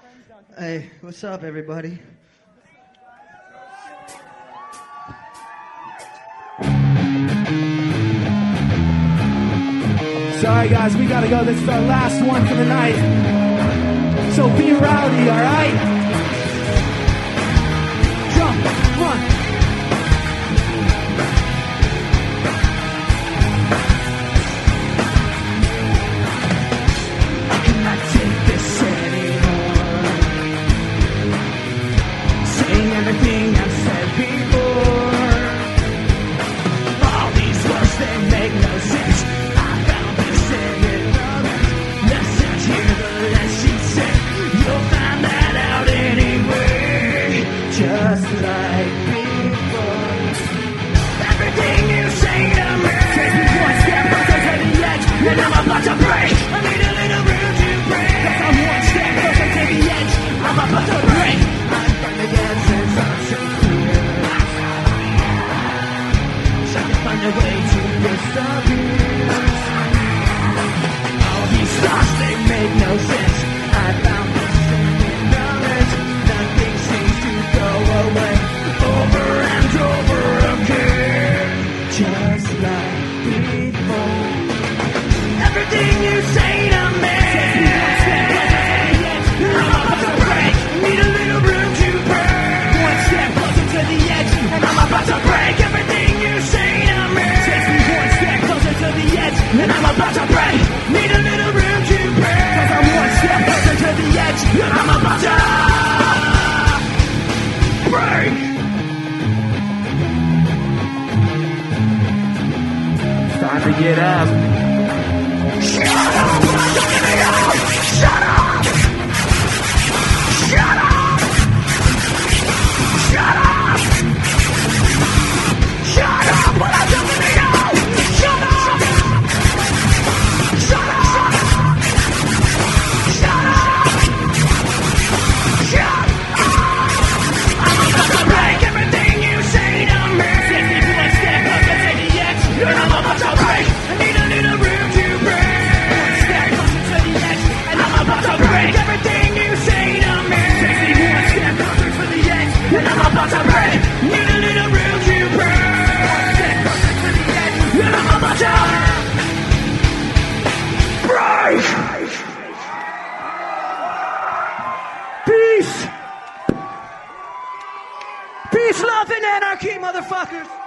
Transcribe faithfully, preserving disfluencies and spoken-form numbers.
Hey, what's up, everybody? Sorry, guys, we gotta go. This is our last one for the night. So be rowdy, alright? Jump, run. I cannot take this anymore. Saying everything I've said before. All these words, they make no sense. Just like before. Everything you say to me takes me one step closer to the edge, and I'm about to break. I need a little room to break. Cause I'm one step closer to the edge, I'm about to break. I'm from the answers are so clear. So I can find a way to disappear. All these thoughts, they make no sense. I found this ignorance. Nothing seems to go away. Over and over again. Just like before. Everything you say to me I'm about to break. Need a little room to break. One step closer to the edge, and I'm about to break. Everything you say to me takes me one step closer to the edge, and I'm about to break. Need a little room to break. Cause I'm one step closer to the edge, and I'm about to break. It's time to get up. Shut up! Shut up! Shut up! Shut up! Shut up! What I'm doing to you! Shut up! Shut up! Shut up! Shut up! I'm about to break everything you say to me. Take me one step closer to the edge, and I'm about to break. I need a little room to break. One step closer to the edge, and I'm about to break everything you say to me. Take me one step closer to the edge, and I'm about to break. Need a little room to break. One step closer to the edge, and I'm about to break. Peace. Peace, love, and anarchy, motherfuckers.